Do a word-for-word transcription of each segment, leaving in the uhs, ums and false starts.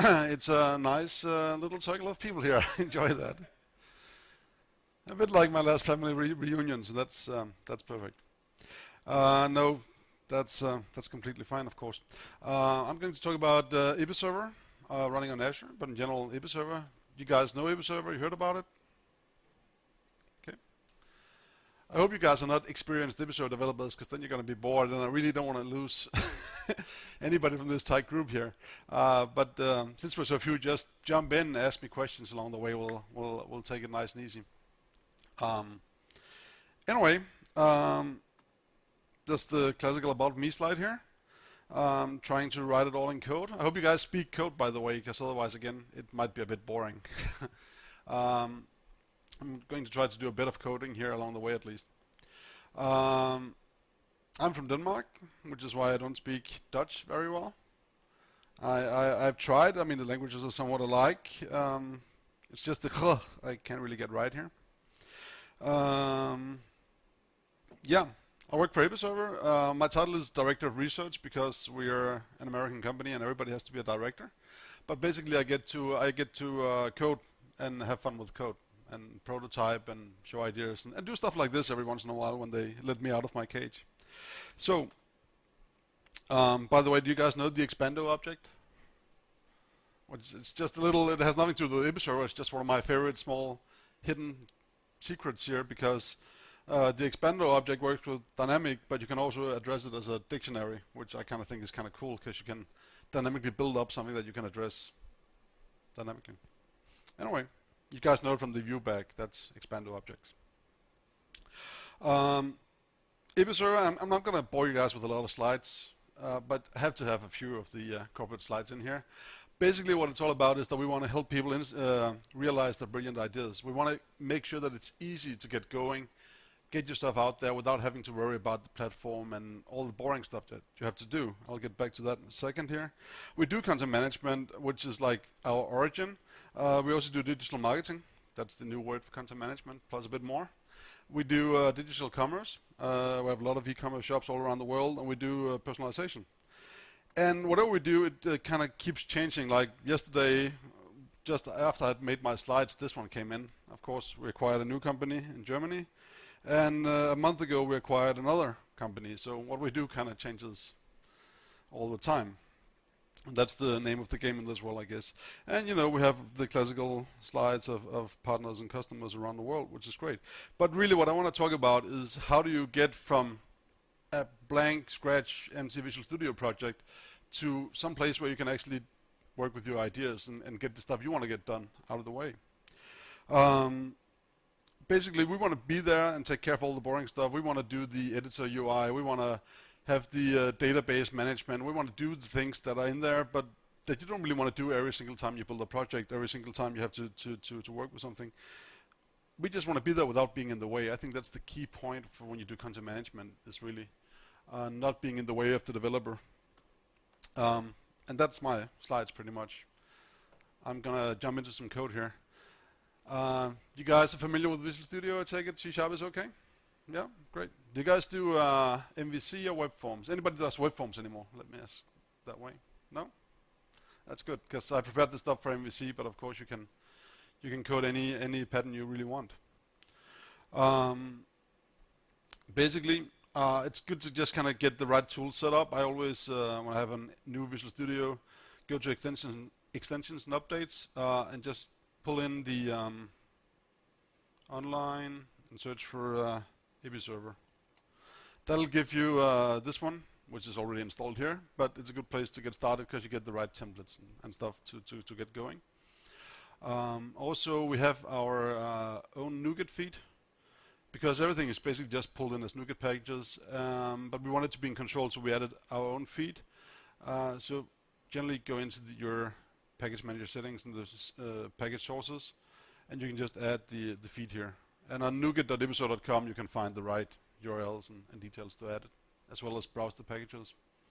It's a nice uh, little circle of people here. I enjoy that. A bit like my last family re- reunion, so that's um, that's perfect. Uh, no, that's uh, that's completely fine, of course. Uh, I'm going to talk about uh, Episerver uh, running on Azure, but in general, Episerver. You guys know Episerver? You heard about it? Okay. I hope you guys are not experienced Episerver developers, because then you're going to be bored, and I really don't want to lose anybody from this tight group here. Uh, but um, since we're so few, just jump in, and ask me questions along the way. We'll we'll we'll take it nice and easy. Um, anyway, um, that's the classical about me slide here. Um, trying to write it all in code. I hope you guys speak code, by the way, because otherwise, again, it might be a bit boring. um, I'm going to try to do a bit of coding here along the way, at least. Um, I'm from Denmark, which is why I don't speak Dutch very well. I, I, I've tried. I mean, the languages are somewhat alike. Um, it's just the kh I can't really get right here. Um, yeah, I work for Episerver. Uh, my title is Director of Research because we're an American company and everybody has to be a director. But basically, I get to I get to uh, code and have fun with code and prototype and show ideas and, and do stuff like this every once in a while when they let me out of my cage. So, um, by the way, do you guys know the Expando object? Which it's just a little. It has nothing to do with Episerver. It's just one of my favorite small hidden secrets here, because uh, the Expando object works with dynamic, but you can also address it as a dictionary, which I kind of think is kind of cool, because you can dynamically build up something that you can address dynamically. Anyway, you guys know from the view back, that's Expando objects. Um, Episerver, I'm, I'm not going to bore you guys with a lot of slides, uh, but I have to have a few of the uh, corporate slides in here. Basically, what it's all about is that we want to help people in, uh, realize their brilliant ideas. We want to make sure that it's easy to get going, get your stuff out there without having to worry about the platform and all the boring stuff that you have to do. I'll get back to that in a second here. We do content management, which is like our origin. Uh, we also do digital marketing. That's the new word for content management, plus a bit more. We do uh, digital commerce. Uh, we have a lot of e-commerce shops all around the world, and we do uh, personalization. And whatever we do, it uh, kind of keeps changing. Like yesterday, just after I'd made my slides, this one came in. Of course, we acquired a new company in Germany. And uh, a month ago, we acquired another company. So what we do kind of changes all the time. And that's the name of the game in this world, I guess. And, you know, we have the classical slides of, of partners and customers around the world, which is great. But really what I want to talk about is how do you get from a blank, scratch, empty Visual Studio project to some place where you can actually work with your ideas and, and get the stuff you want to get done out of the way. Um, basically, we want to be there and take care of all the boring stuff. We want to do the editor U I. We want to have the uh, database management. We want to do the things that are in there, but that you don't really want to do every single time you build a project, every single time you have to, to, to, to work with something. We just want to be there without being in the way. I think that's the key point for when you do content management, is really uh, not being in the way of the developer. Um, and that's my slides pretty much. I'm gonna jump into some code here. Uh, you guys are familiar with Visual Studio? I take it C Sharp is okay? Yeah, great. Do you guys do uh, M V C or web forms? Anybody does web forms anymore? Let me ask that way. No? That's good, because I prepared the stuff for M V C, but of course you can you can code any any pattern you really want. Um, basically, uh, it's good to just kind of get the right tool set up. I always, uh, when I have a new Visual Studio, go to extensions, extensions and updates, uh, and just pull in the um, online and search for uh, Episerver. That'll give you uh, this one, which is already installed here, but it's a good place to get started because you get the right templates and, and stuff to, to, to get going. Um, also, we have our uh, own NuGet feed, because everything is basically just pulled in as NuGet packages, um, but we wanted to be in control, so we added our own feed. Uh, so generally go into the, your package manager settings and the uh, package sources, and you can just add the, the feed here. And on nuget dot episerver dot com you can find the right U R Ls and, and details to add it, as well as browse the packages.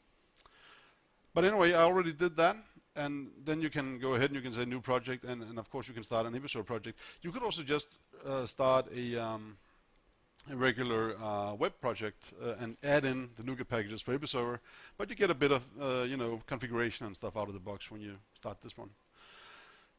But anyway, I already did that, and then you can go ahead and you can say new project, and, and of course you can start an Episerver project. You could also just uh, start a, um, a regular uh, web project uh, and add in the NuGet packages for Episerver, but you get a bit of uh, you know configuration and stuff out of the box when you start this one.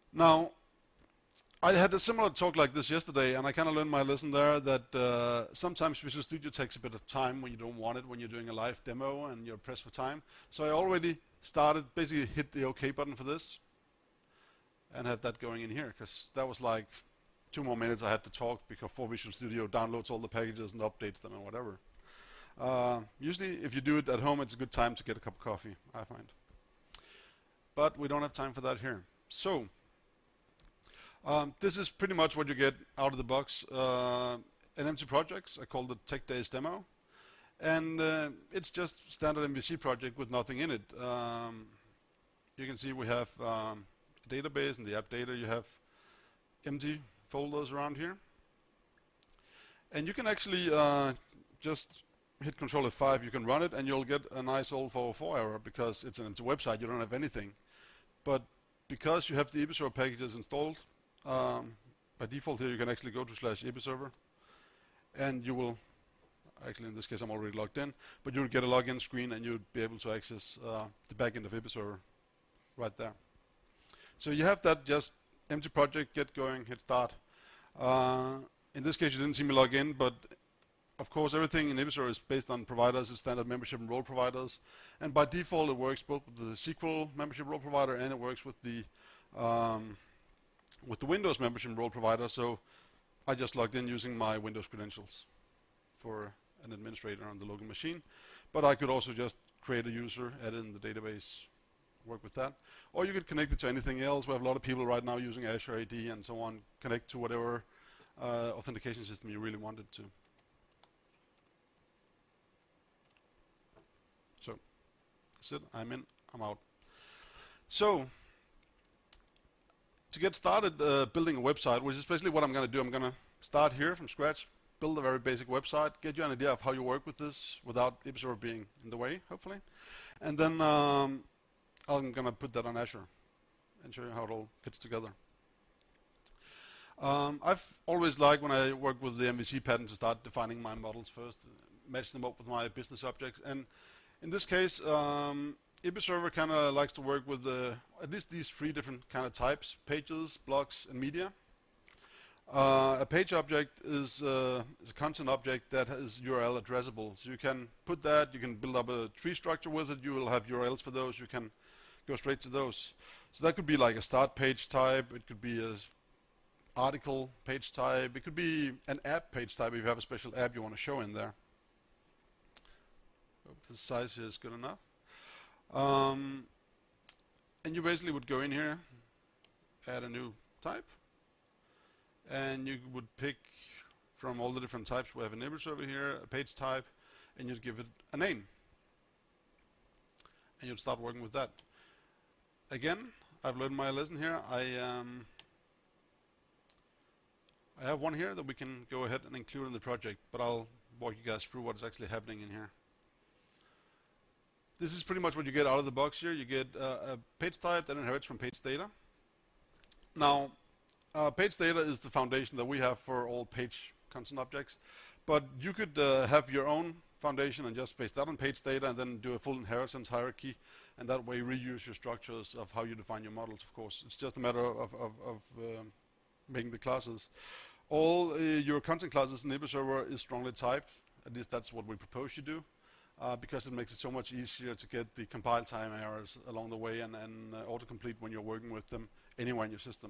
Now, I had a similar talk like this yesterday, and I kind of learned my lesson there that uh, sometimes Visual Studio takes a bit of time when you don't want it, when you're doing a live demo and you're pressed for time. So I already started, basically hit the OK button for this, and had that going in here, because that was like two more minutes I had to talk before Visual Studio downloads all the packages and updates them and whatever. Uh, usually, if you do it at home, it's a good time to get a cup of coffee, I find. But we don't have time for that here. So, um, this is pretty much what you get out of the box. Uh, an empty project, I call it Tech Days Demo. And uh, it's just standard M V C project with nothing in it. Um, you can see we have um, a database, and the app data, you have empty folders around here. And you can actually uh, just hit Control F five, you can run it, and you'll get a nice old four oh four error because it's an empty website, you don't have anything. But because you have the Episerver packages installed, um, by default here you can actually go to slash Episerver, and you will, actually in this case I'm already logged in, but you'll get a login screen and you'll be able to access uh, the backend of Episerver right there. So you have that just empty project, get going, hit start. Uh, in this case you didn't see me log in, but of course everything in Episerver is based on providers, it's standard membership and role providers, and by default it works both with the S Q L membership role provider and it works with the um, with the Windows membership and role provider. So I just logged in using my Windows credentials for an administrator on the local machine, but I could also just create a user, add it in the database, work with that. Or you could connect it to anything else. We have a lot of people right now using Azure A D and so on. Connect to whatever uh, authentication system you really wanted to. So that's it. I'm in, I'm out. So to get started uh, building a website, which is basically what I'm going to do, I'm going to start here from scratch, build a very basic website, get you an idea of how you work with this without Episerver being in the way, hopefully. And then um, I'm going to put that on Azure and show you how it all fits together. Um, I've always liked when I work with the M V C pattern to start defining my models first, match them up with my business objects. And in this case, um, Episerver kind of likes to work with uh, at least these three different kind of types: pages, blocks, and media. Uh, a page object is, uh, is a content object that is U R L addressable. So you can put that, you can build up a tree structure with it, you will have U R Ls for those, you can go straight to those. So that could be like a start page type, it could be an article page type, it could be an app page type if you have a special app you want to show in there. Hope this size here is good enough. Um, and you basically would go in here, add a new type, and you would pick from all the different types we have in Episerver here, a page type, and you'd give it a name. And you'd start working with that. Again, I've learned my lesson here. I, um, I have one here that we can go ahead and include in the project, but I'll walk you guys through what is actually happening in here. This is pretty much what you get out of the box here. You get uh, a page type that inherits from page data. Now, uh, page data is the foundation that we have for all page content objects, but you could uh, have your own foundation and just base that on page data and then do a full inheritance hierarchy, and that way reuse your structures of how you define your models, of course. It's just a matter of, of, of um, making the classes. All uh, your content classes in Episerver is strongly typed. At least that's what we propose you do. Uh, because it makes it so much easier to get the compile time errors along the way and, and uh, autocomplete when you're working with them anywhere in your system.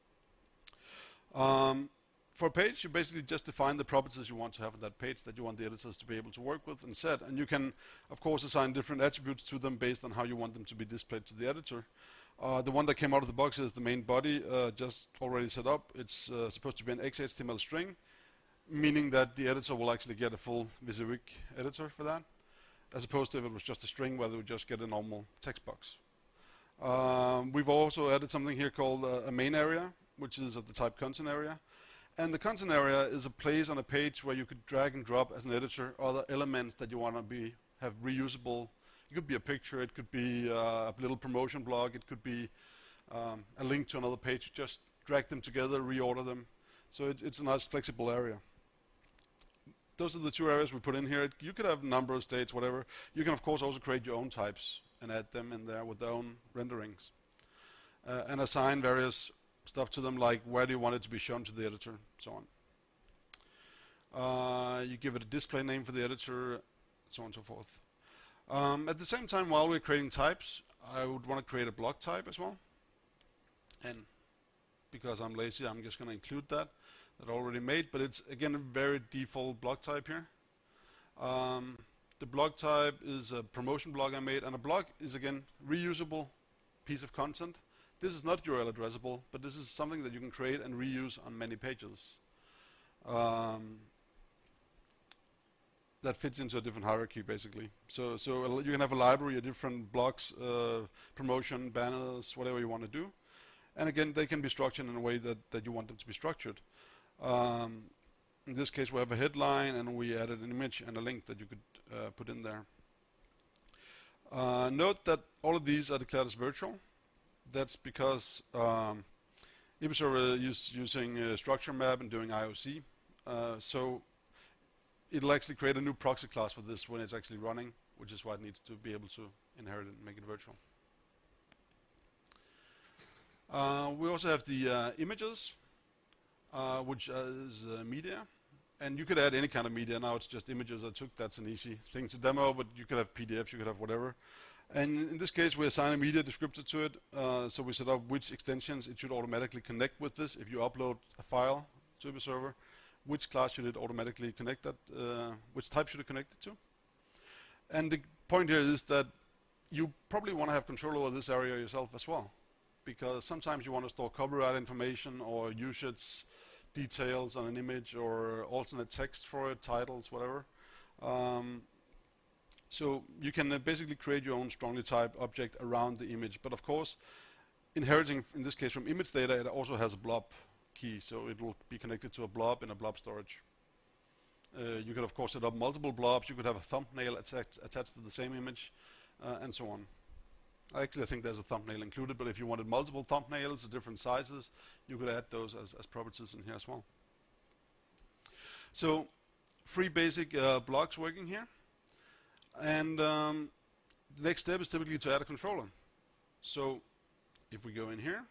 Um, for a page, you basically just define the properties you want to have on that page that you want the editors to be able to work with and set. And you can, of course, assign different attributes to them based on how you want them to be displayed to the editor. Uh, the one that came out of the box is the main body, uh, just already set up. It's uh, supposed to be an X H T M L string, meaning that the editor will actually get a full Wysiwyg editor for that, as opposed to if it was just a string where they would just get a normal text box. Um, we've also added something here called uh, a main area, which is of the type content area. And the content area is a place on a page where you could drag and drop as an editor other elements that you want to be have reusable. It could be a picture, it could be uh, a little promotion blog, it could be um, a link to another page. Just drag them together, reorder them. So it, it's a nice flexible area. Those are the two areas we put in here. You could have a number of states, whatever. You can, of course, also create your own types and add them in there with their own renderings. Uh, and assign various stuff to them like where do you want it to be shown to the editor, so on. Uh, you give it a display name for the editor, so on and so forth. Um, at the same time, while we're creating types, I would want to create a block type as well. And because I'm lazy, I'm just going to include that, that I already made, but it's again a very default block type here. Um, the block type is a promotion block I made, and a block is again reusable piece of content. This is not U R L addressable, but this is something that you can create and reuse on many pages. Um, that fits into a different hierarchy basically. So, so you can have a library of different blocks, uh, promotion, banners, whatever you want to do. And again, they can be structured in a way that, that you want them to be structured. Um, in this case, we have a headline, and we added an image and a link that you could uh, put in there. Uh, note that all of these are declared as virtual. That's because um, Episerver is using a structure map and doing I O C. Uh, so it'll actually create a new proxy class for this when it's actually running, which is why it needs to be able to inherit it and make it virtual. Uh, we also have the uh, images, uh, which is uh, media. And you could add any kind of media. Now it's just images I took. That's an easy thing to demo, but you could have P D Fs, you could have whatever. And in this case, we assign a media descriptor to it. Uh, so we set up which extensions it should automatically connect with this. If you upload a file to Episerver, which class should it automatically connect that, uh, which type should it connect it to? And the point here is that you probably want to have control over this area yourself as well, because sometimes you want to store copyright information or usage details on an image or alternate text for it, titles, whatever. Um, so you can uh, basically create your own strongly typed object around the image. But of course, inheriting, in this case from image data, it also has a blob key, so it will be connected to a blob in a blob storage. Uh, you could of course set up multiple blobs. You could have a thumbnail attached, attached to the same image, uh, and so on. Actually, I think there's a thumbnail included, but if you wanted multiple thumbnails of different sizes, you could add those as, as properties in here as well. So, three basic uh, blocks working here. And um, the next step is typically to add a controller. So, if we go in here,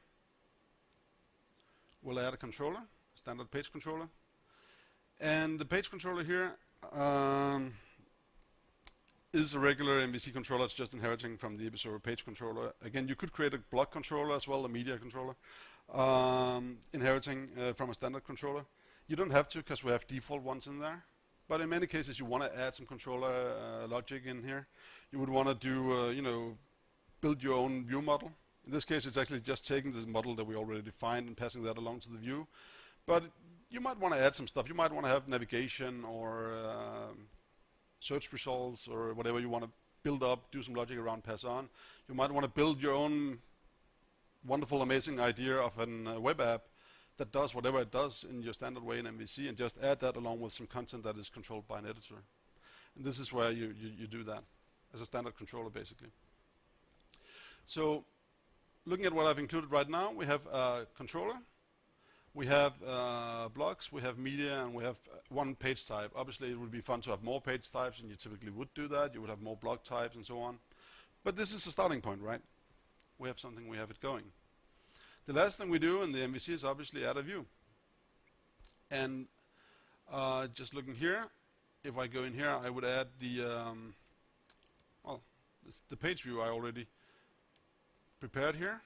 we'll add a controller, standard page controller. And the page controller here um, is a regular M V C controller. It's just inheriting from the Episerver page controller. Again, you could create a block controller as well, a media controller, um, inheriting uh, from a standard controller. You don't have to, because we have default ones in there. But in many cases, you want to add some controller uh, logic in here. You would want to do, uh, you know, build your own view model. In this case, it's actually just taking this model that we already defined and passing that along to the view. But you might want to add some stuff. You might want to have navigation or uh, search results or whatever you want to build up, do some logic around, pass on. You might want to build your own wonderful, amazing idea of a uh, web app that does whatever it does in your standard way in M V C, and just add that along with some content that is controlled by an editor. And this is where you, you, you do that as a standard controller, basically. So, looking at what I've included right now, we have a controller, we have uh, blocks, we have media, and we have uh, one page type. Obviously, it would be fun to have more page types, and you typically would do that. You would have more block types and so on. But this is a starting point, right? We have something, we have it going. The last thing we do in the M V C is obviously add a view. And uh, just looking here, if I go in here, I would add the, um, well, this, the page view I already prepared here.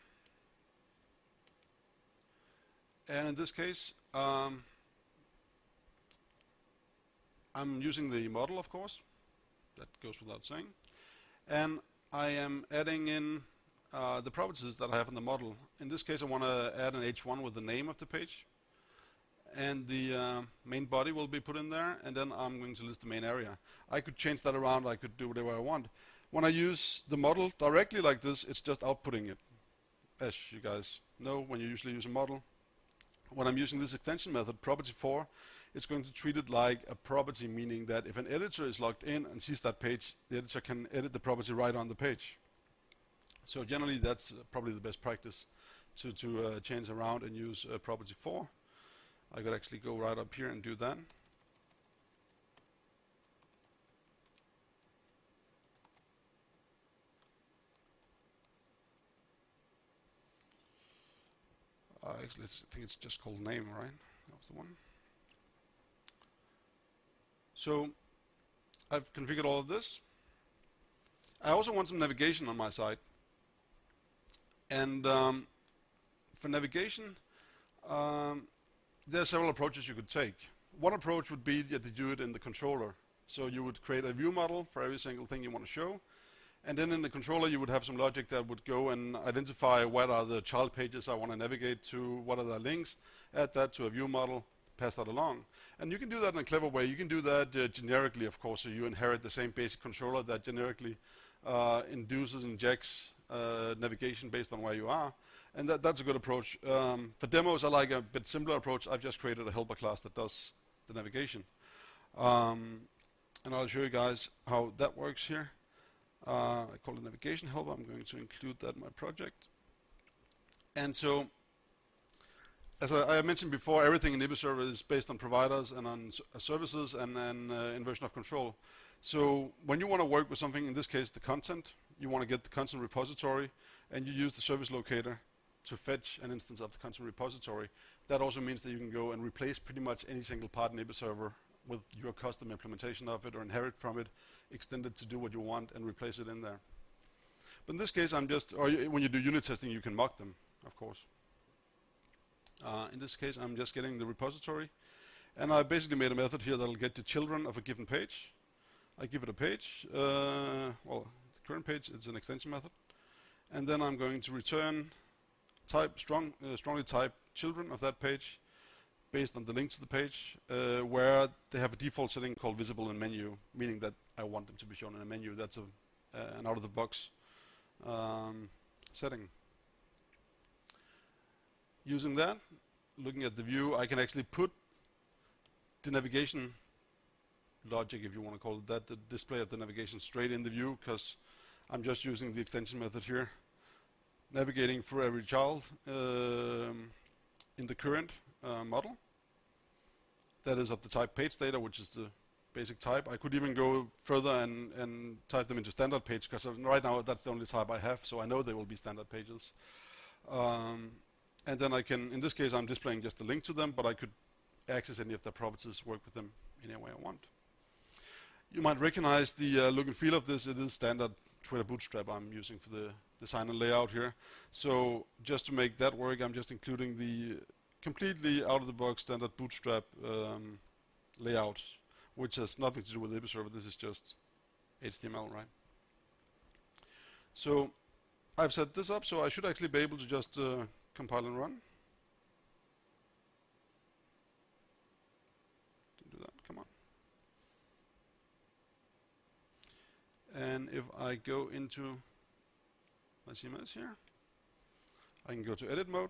And in this case, um, I'm using the model, of course. That goes without saying. And I am adding in uh, the properties that I have in the model. In this case, I want to add an H one with the name of the page. And the uh, main body will be put in there. And then I'm going to list the main area. I could change that around. I could do whatever I want. When I use the model directly like this, it's just outputting it. As you guys know, when you usually use a model. When I'm using this extension method, property four, it's going to treat it like a property, meaning that if an editor is logged in and sees that page, the editor can edit the property right on the page. So generally, that's uh, probably the best practice to, to uh, change around and use uh, property four. I could actually go right up here and do that. Uh, actually, it's, I think it's just called name, right? That was the one. So I've configured all of this. I also want some navigation on my site. And um, for navigation, um, there are several approaches you could take. One approach would be that you do it in the controller. So you would create a view model for every single thing you want to show. And then in the controller, you would have some logic that would go and identify what are the child pages I want to navigate to, what are the links, add that to a view model, pass that along. And you can do that in a clever way. You can do that uh, generically, of course, so you inherit the same basic controller that generically uh, induces, injects uh, navigation based on where you are. And that, that's a good approach. Um, for demos, I like a bit simpler approach. I've just created a helper class that does the navigation. Um, and I'll show you guys how that works here. Uh, I call it navigation helper. I'm going to include that in my project. And so, as I, I mentioned before, everything in IbiServer is based on providers and on uh, services and then uh, inversion of control. So when you want to work with something, in this case the content, you want to get the content repository, and you use the service locator to fetch an instance of the content repository. That also means that you can go and replace pretty much any single part in IbiServer with your custom implementation of it, or inherit from it, extend it to do what you want, and replace it in there. But in this case, I'm just, or you, when you do unit testing, you can mock them, of course. Uh, in this case, I'm just getting the repository, and I basically made a method here that'll get the children of a given page. I give it a page, uh, well, the current page, it's an extension method, and then I'm going to return type strong, uh, strongly typed children of that page, based on the link to the page, uh, where they have a default setting called visible in menu, meaning that I want them to be shown in a menu. That's a, uh, an out-of-the-box um, setting. Using that, looking at the view, I can actually put the navigation logic, if you want to call it that, the display of the navigation straight in the view, because I'm just using the extension method here, navigating for every child um, in the current uh, model. That is of the type page data, which is the basic type. I could even go further and, and type them into standard page, because right now that's the only type I have, so I know they will be standard pages. Um, and then I can, in this case, I'm displaying just the link to them, but I could access any of their properties, work with them any way I want. You might recognize the uh, look and feel of this. It is standard Twitter Bootstrap I'm using for the design and layout here. So just to make that work, I'm just including the completely out-of-the-box standard Bootstrap um, layout, which has nothing to do with IbiServer. This is just H T M L, right? So I've set this up, so I should actually be able to just uh, compile and run. Do that, come on. And if I go into my C M S here, I can go to edit mode.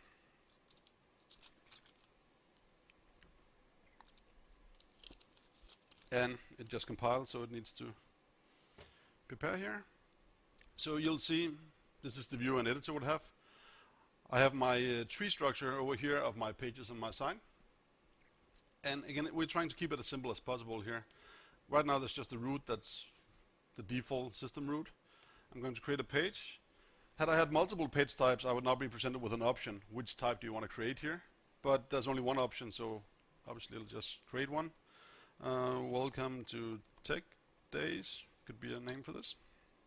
And it just compiled, so it needs to prepare here. So you'll see, this is the view an editor would have. I have my uh, tree structure over here of my pages on my site. And again, we're trying to keep it as simple as possible here. Right now there's just a root that's the default system root. I'm going to create a page. Had I had multiple page types, I would now be presented with an option. Which type do you want to create here? But there's only one option, so obviously it'll just create one. Uh, welcome to Tech Days, could be a name for this.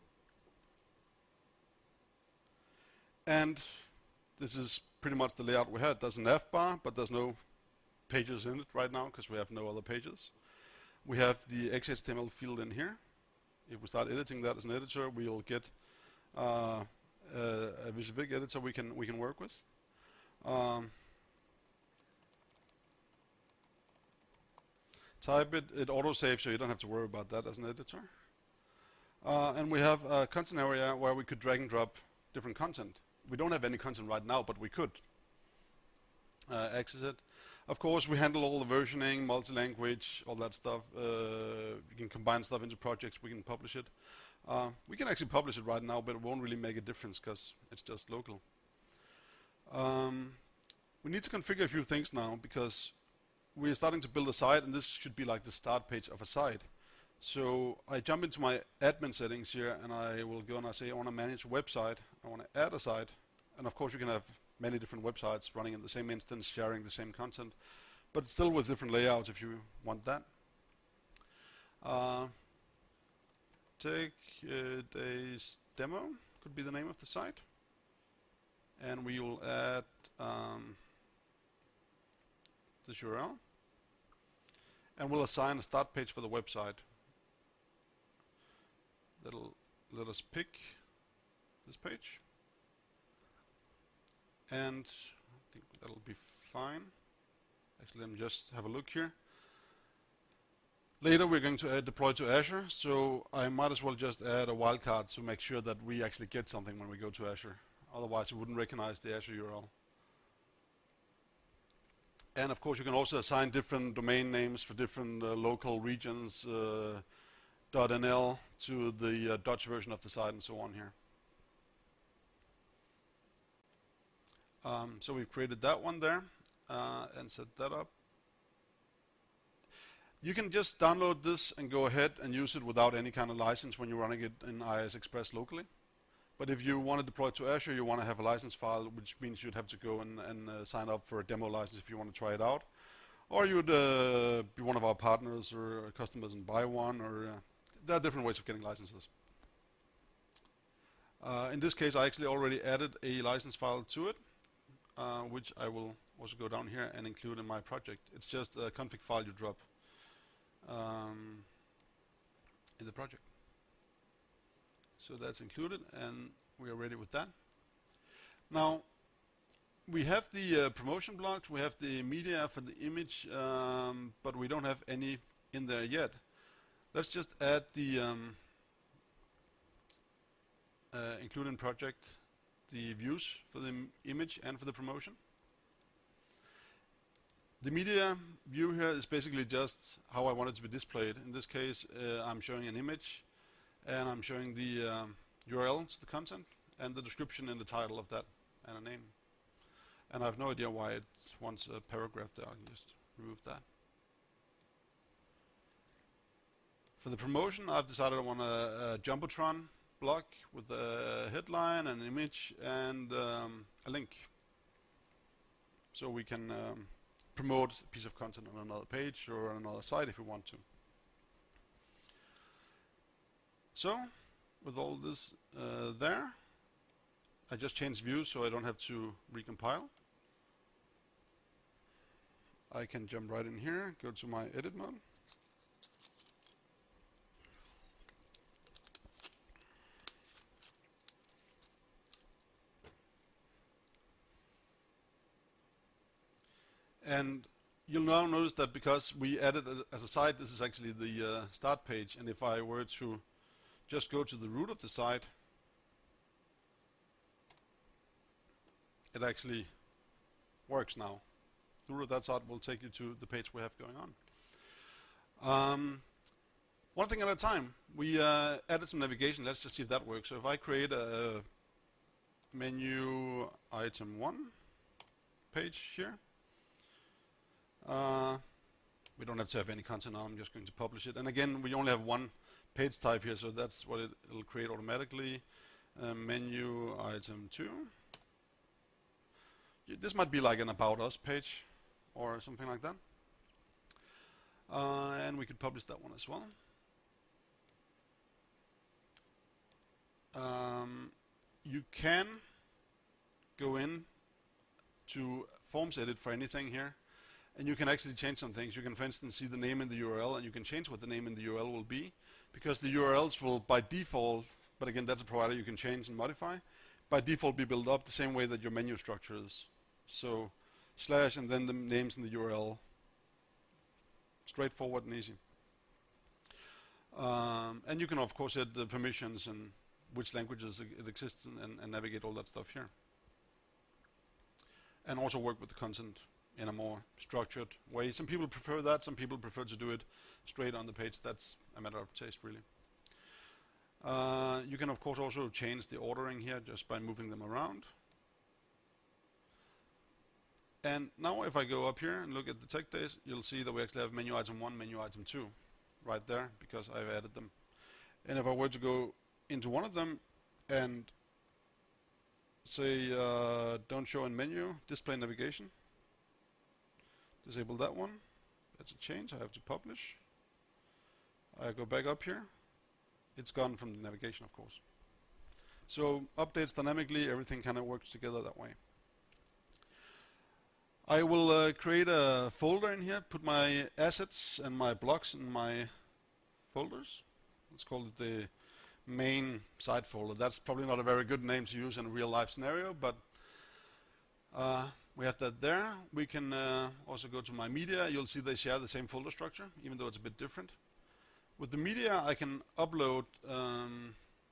And this is pretty much the layout we had. There's an F bar, but there's no pages in it right now because we have no other pages. We have the X H T M L field in here. If we start editing that as an editor, we'll get uh, a, a Visual editor we can we can work with. Um, type it, it auto-saves, so you don't have to worry about that as an editor. Uh, and we have a content area where we could drag and drop different content. We don't have any content right now, but we could uh, access it. Of course, we handle all the versioning, multi-language, all that stuff. Uh, you can combine stuff into projects, we can publish it. Uh, we can actually publish it right now, but it won't really make a difference because it's just local. Um, we need to configure a few things now because we're starting to build a site, and this should be like the start page of a site. So I jump into my admin settings here, and I will go and I say I want to manage a website. I want to add a site, and of course you can have many different websites running in the same instance, sharing the same content, but still with different layouts if you want that. Uh, take uh, today's demo, could be the name of the site, and we will add um, this U R L, and we'll assign a start page for the website. That'll let us pick this page, and I think that'll be fine. Actually, let me just have a look here. Later we're going to add deploy to Azure, so I might as well just add a wildcard to make sure that we actually get something when we go to Azure. Otherwise, it wouldn't recognize the Azure U R L. And of course, you can also assign different domain names for different uh, local regions, uh, .nl to the uh, Dutch version of the site and so on here. Um, so we've created that one there uh, and set that up. You can just download this and go ahead and use it without any kind of license when you're running it in I I S Express locally. But if you want to deploy to Azure, you want to have a license file, which means you'd have to go and, and uh, sign up for a demo license if you want to try it out. Or you'd uh, be one of our partners or customers and buy one, or uh, there are different ways of getting licenses. Uh, in this case, I actually already added a license file to it, uh, which I will also go down here and include in my project. It's just a config file you drop um, in the project. So that's included, and we are ready with that. Now, we have the uh, promotion blocks, we have the media for the image, um, but we don't have any in there yet. Let's just add the um, uh, include in project the views for the image and for the promotion. The media view here is basically just how I want it to be displayed. In this case, uh, I'm showing an image, and I'm showing the um, U R L to the content and the description in the title of that and a name. And I have no idea why it wants a paragraph there. I can just remove that. For the promotion, I've decided I want a, a Jumbotron block with a headline, an image, and um, a link. So we can um, promote a piece of content on another page or on another site if we want to. So, with all this uh, there, I just changed views so I don't have to recompile. I can jump right in here, go to my edit mode. And you'll now notice that because we added it as a site, this is actually the uh, start page. And if I were to just go to the root of the site, it actually works now. The root of that site will take you to the page we have going on. Um, one thing at a time. We uh, added some navigation. Let's just see if that works. So if I create a menu item one page here, uh, we don't have to have any content now. I'm just going to publish it. And again, we only have one page type here, so that's what it, it'll create automatically. Uh, menu item two. This might be like an About Us page or something like that. Uh, and we could publish that one as well. Um, you can go in to Forms Edit for anything here, and you can actually change some things. You can, for instance, see the name in the U R L, and you can change what the name in the U R L will be, because the U R Ls will, by default, but again, that's a provider you can change and modify, by default be built up the same way that your menu structure is. So, slash and then the names in the U R L. Straightforward and easy. Um, and you can, of course, add the permissions and which languages it exists in, and, and navigate all that stuff here. And also work with the content in a more structured way. Some people prefer that, some people prefer to do it straight on the page. That's a matter of taste, really. Uh, you can, of course, also change the ordering here just by moving them around. And now if I go up here and look at the tech days, you'll see that we actually have menu item one, menu item two right there, because I've added them. And if I were to go into one of them and say uh, don't show in menu, display navigation. Disable that one. That's a change. I have to publish. I go back up here. It's gone from the navigation, of course. So updates dynamically, everything kind of works together that way. I will uh, create a folder in here, put my assets and my blocks in my folders. Let's call it the main site folder. That's probably not a very good name to use in a real life scenario, but uh, we have that there. We can uh, also go to my media. You'll see they share the same folder structure, even though it's a bit different. With the media, I can upload, um,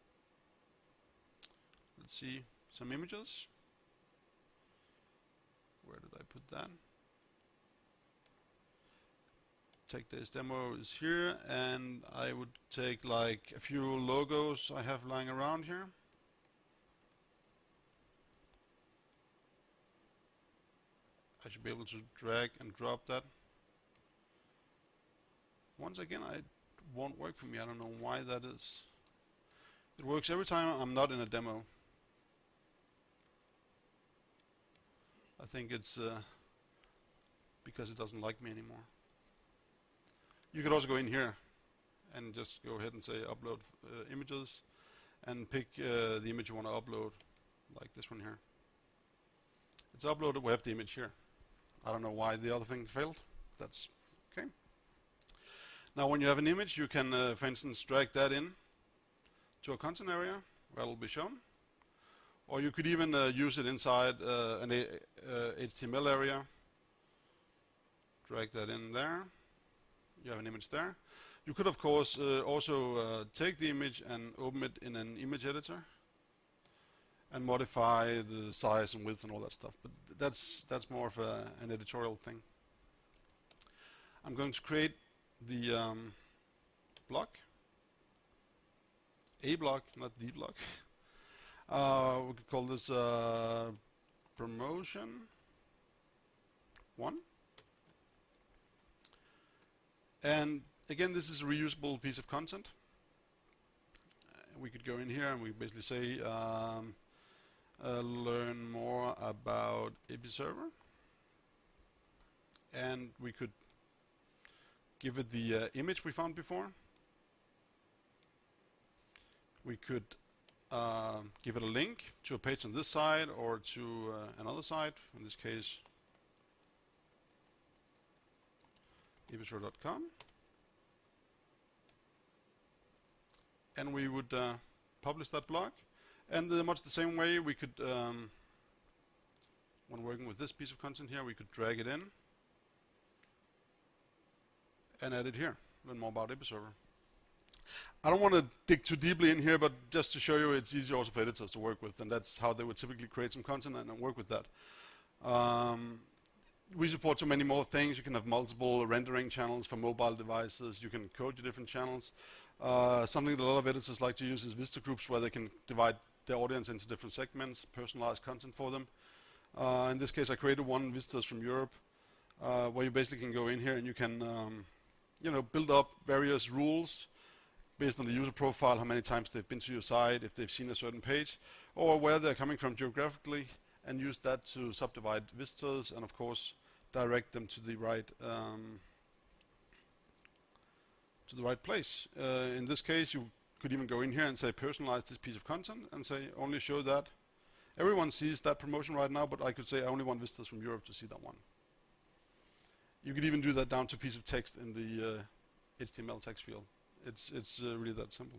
let's see, some images. Where did I put that? Take this demo is here, and I would take like a few logos I have lying around here. I should be able to drag and drop that. Once again, I won't work for me. I don't know why that is. It works every time I'm not in a demo. I think it's uh, because it doesn't like me anymore. You could also go in here and just go ahead and say upload uh, images and pick uh, the image you want to upload, like this one here. It's uploaded, we have the image here. I don't know why the other thing failed. That's okay. Now when you have an image, you can, uh, for instance, drag that in to a content area where it will be shown. Or you could even uh, use it inside uh, an a uh, H T M L area. Drag that in there. You have an image there. You could, of course, uh, also uh, take the image and open it in an image editor and modify the size and width and all that stuff. But that's that's more of a, an editorial thing. I'm going to create the um, block, a block, not the block. Uh, we could call this uh, promotion one. And again, this is a reusable piece of content. Uh, we could go in here and we basically say um, uh, learn more about Episerver. And we could give it the uh, image we found before. We could uh, give it a link to a page on this side or to uh, another site, in this case episerver dot com. And we would uh, publish that blog. And uh, much the same way we could, um, when working with this piece of content here, we could drag it in and add it here. Learn more about Episerver. I don't want to dig too deeply in here, but just to show you it's easy also for editors to work with, and that's how they would typically create some content and, and work with that. Um, we support so many more things. You can have multiple rendering channels for mobile devices. You can code your different channels. Uh, something that a lot of editors like to use is Vista groups, where they can divide their audience into different segments, personalize content for them. Uh, in this case, I created one, Vistas from Europe, uh, where you basically can go in here and you can um, you know, build up various rules based on the user profile, how many times they've been to your site, if they've seen a certain page, or where they're coming from geographically, and use that to subdivide visitors and, of course, direct them to the right um, to the right place. Uh, in this case, you could even go in here and say personalize this piece of content and say only show that. Everyone sees that promotion right now, but I could say I only want visitors from Europe to see that one. You could even do that down to a piece of text in the uh, H T M L text field. It's it's uh, really that simple.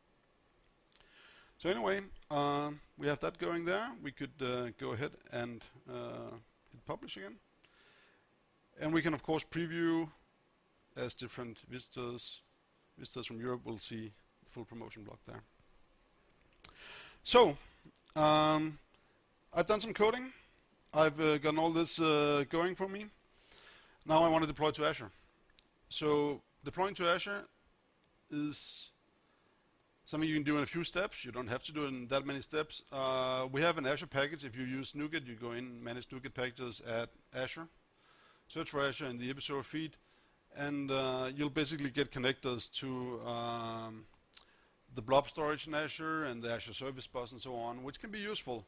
So anyway, um, we have that going there. We could uh, go ahead and uh, hit publish again. And we can, of course, preview as different visitors, visitors from Europe will see the full promotion block there. So, um, I've done some coding. I've uh, gotten all this uh, going for me. Now I want to deploy to Azure. So, deploying to Azure is something you can do in a few steps. You don't have to do it in that many steps. Uh, we have an Azure package. If you use NuGet, you go in, manage NuGet packages at Azure. Search for Azure in the Episerver feed, and uh, you'll basically get connectors to um, the blob storage in Azure and the Azure Service Bus and so on, which can be useful.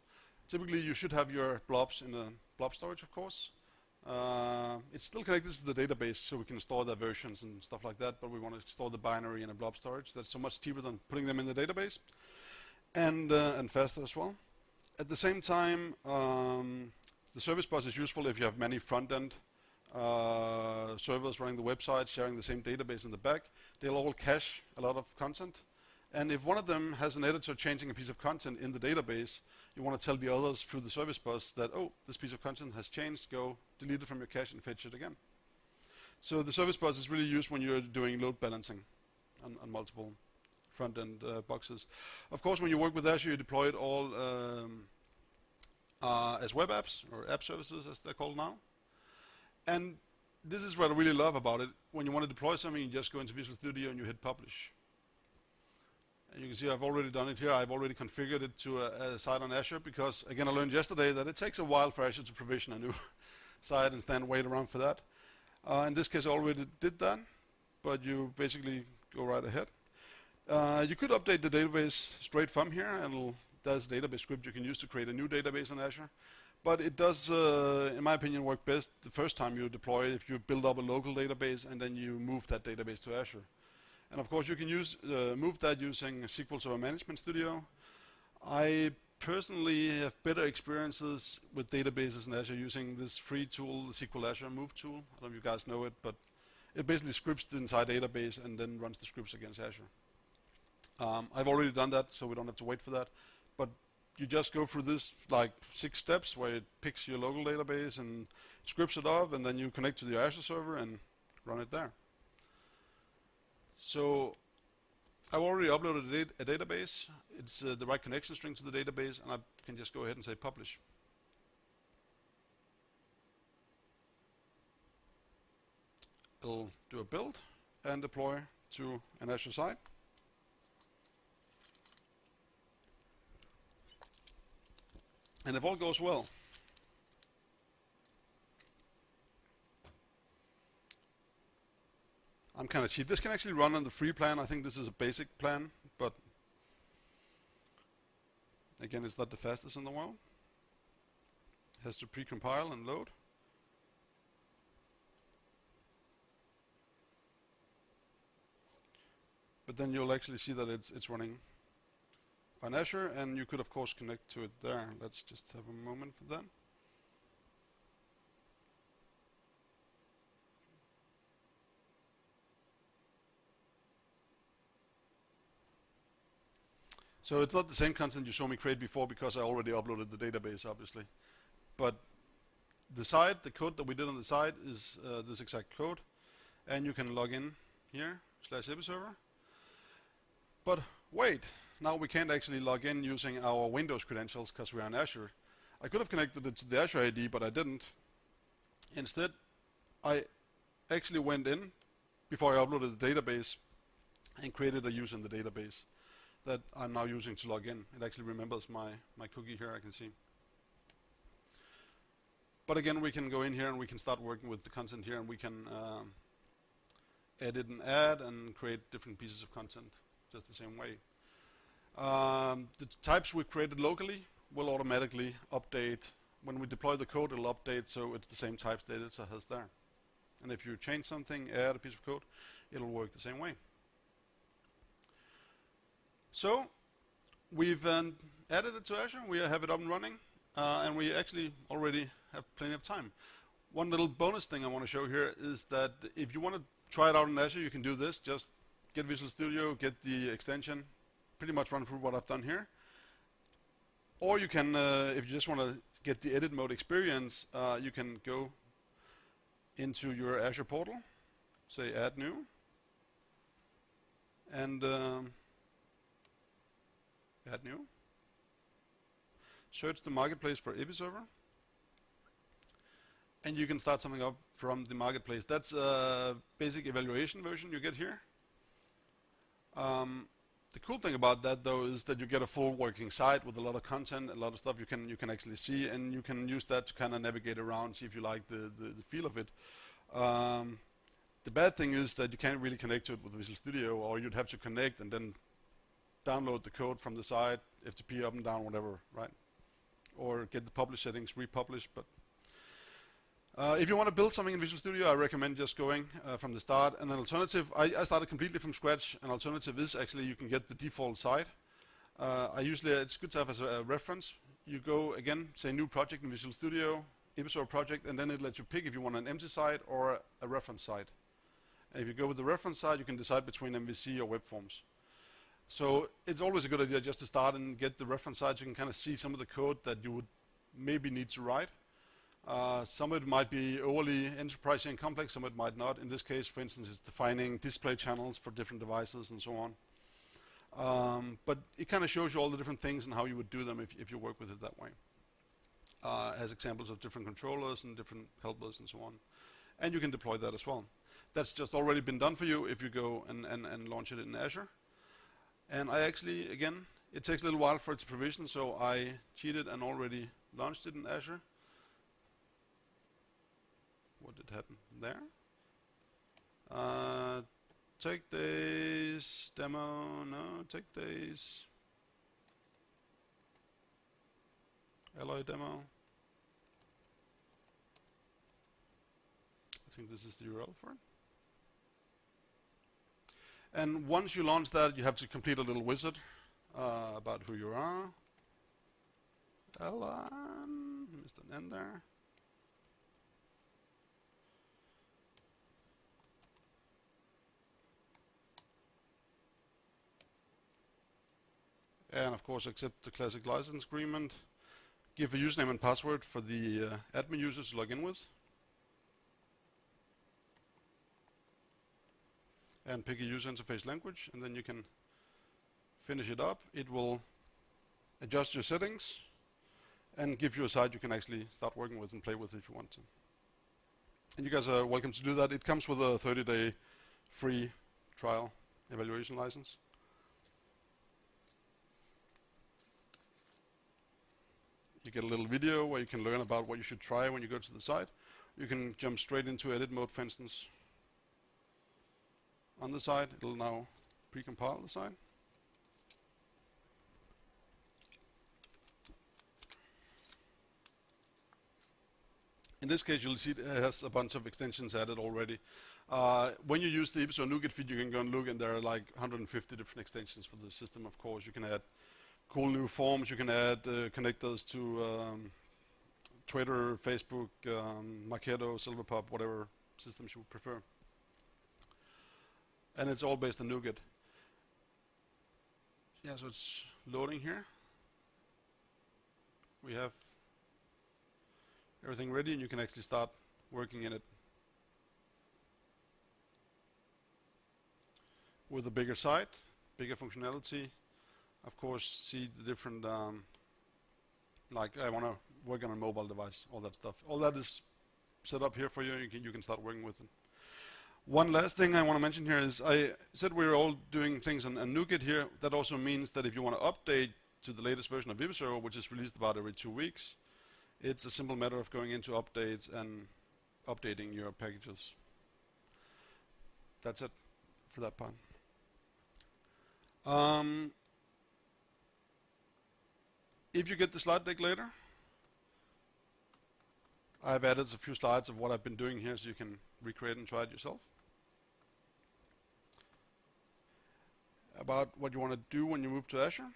Typically, you should have your blobs in the blob storage, of course. Uh, it's still connected to the database, so we can store the versions and stuff like that, but we want to store the binary in a blob storage. That's so much cheaper than putting them in the database, and, uh, and faster as well. At the same time, um, the service bus is useful if you have many front-end uh, servers running the website, sharing the same database in the back. They'll all cache a lot of content. And if one of them has an editor changing a piece of content in the database, you want to tell the others through the service bus that, oh, this piece of content has changed, go delete it from your cache and fetch it again. So the service bus is really used when you're doing load balancing on, on multiple front-end uh, boxes. Of course, when you work with Azure, you deploy it all um, uh, as web apps, or app services as they're called now. And this is what I really love about it. When you want to deploy something, you just go into Visual Studio and you hit publish. And you can see I've already done it here. I've already configured it to a, a site on Azure because, again, I learned yesterday that it takes a while for Azure to provision a new site and stand wait around for that. Uh, in this case, I already did that, but you basically go right ahead. Uh, you could update the database straight from here, and it'll, there's a database script you can use to create a new database on Azure. But it does, uh, in my opinion, work best the first time you deploy it if you build up a local database and then you move that database to Azure. And of course, you can use uh, move that using S Q L Server Management Studio. I personally have better experiences with databases in Azure using this free tool, the S Q L Azure Move tool. I don't know if you guys know it, but it basically scripts the entire database and then runs the scripts against Azure. Um, I've already done that, so we don't have to wait for that. But you just go through this like six steps where it picks your local database and scripts it up, and then you connect to the Azure server and run it there. So I've already uploaded a, dat a database. It's uh, the right connection string to the database, and I can just go ahead and say publish. It'll do a build and deploy to an Azure site. And if all goes well, I'm kind of cheap. This can actually run on the free plan. I think this is a basic plan, but again, it's not the fastest in the world. It has to pre-compile and load. But then you'll actually see that it's it's running on Azure, and you could of course connect to it there. Let's just have a moment for that. So it's not the same content you saw me create before because I already uploaded the database, obviously. But the site, the code that we did on the site is uh, this exact code, and you can log in here, slash episerver. But wait, now we can't actually log in using our Windows credentials because we're on Azure. I could have connected it to the Azure I D, but I didn't. Instead, I actually went in before I uploaded the database and created a user in the database that I'm now using to log in. It actually remembers my, my cookie here, I can see. But again, we can go in here and we can start working with the content here, and we can um, edit and add and create different pieces of content just the same way. Um, the types we created locally will automatically update. When we deploy the code, it'll update so it's the same types the editor has there. And if you change something, add a piece of code, it'll work the same way. So we've um, added it to Azure. We have it up and running, uh, and we actually already have plenty of time. One little bonus thing I want to show here is that if you want to try it out in Azure, you can do this. Just get Visual Studio, get the extension, pretty much run through what I've done here. Or you can, uh, if you just want to get the edit mode experience, uh, you can go into your Azure portal, say add new, and um, add new. Search the marketplace for episerver, and you can start something up from the marketplace. That's a basic evaluation version you get here. Um, the cool thing about that, though, is that you get a full working site with a lot of content, a lot of stuff you can you can actually see, and you can use that to kind of navigate around, see if you like the, the, the feel of it. Um, the bad thing is that you can't really connect to it with Visual Studio, or you'd have to connect and then download the code from the site, F T P up and down, whatever, right? or get the publish settings republished. But uh, if you want to build something in Visual Studio, I recommend just going uh, from the start. And an alternative, I, I started completely from scratch. An alternative is actually you can get the default site. Uh, I usually, it's good to have as a, a reference. You go again, say new project in Visual Studio, Episode project, and then it lets you pick if you want an empty site or a reference site. And if you go with the reference site, you can decide between M V C or web forms. So it's always a good idea just to start and get the reference site. So you can kind of see some of the code that you would maybe need to write. Uh, some of it might be overly enterprising and complex, some of it might not. In this case, for instance, it's defining display channels for different devices and so on. Um, but it kind of shows you all the different things and how you would do them if, if you work with it that way. Uh, as examples of different controllers and different helpers and so on. And you can deploy that as well. That's just already been done for you if you go and, and, and launch it in Azure. And I actually, again, it takes a little while for it to provision, so I cheated and already launched it in Azure. What did happen there? Uh, take days, demo, no, take days. Alloy demo. I think this is the U R L for it. And once you launch that, you have to complete a little wizard uh, about who you are. Alan, missed an N there. And of course, accept the classic license agreement. Give a username and password for the uh, admin users to log in with. And pick a user interface language, and then you can finish it up. It will adjust your settings and give you a site you can actually start working with and play with if you want to. And you guys are welcome to do that. It comes with a thirty day free trial evaluation license. You get a little video where you can learn about what you should try when you go to the site. You can jump straight into edit mode, for instance. On the site, it'll now pre-compile the site. In this case, you'll see it has a bunch of extensions added already. Uh, when you use the Episode NuGet feed, you can go and look, and there are like one hundred fifty different extensions for the system, of course. You can add cool new forms, you can add uh, connectors to um, Twitter, Facebook, um, Marketo, Silverpub, whatever systems you would prefer. And it's all based on NuGet. Yeah, so it's loading here. We have everything ready, and you can actually start working in it with a bigger site, bigger functionality. Of course, see the different, um, like I want to work on a mobile device, all that stuff. All that is set up here for you. You can, you can start working with it. One last thing I want to mention here is I said we were all doing things on, on NuGet here. That also means that if you want to update to the latest version of Episode, which is released about every two weeks, it's a simple matter of going into updates and updating your packages. That's it for that part. Um, if you get the slide deck later, I've added a few slides of what I've been doing here so you can recreate and try it yourself. About what you want to do when you move to Azure.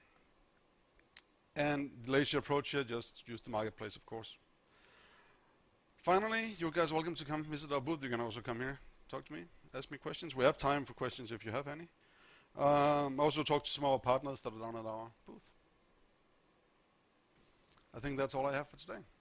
And the lazy approach here, just use the marketplace, of course. Finally, you guys are welcome to come visit our booth. You can also come here, talk to me, ask me questions. We have time for questions if you have any. Um, also talk to some of our partners that are down at our booth. I think that's all I have for today.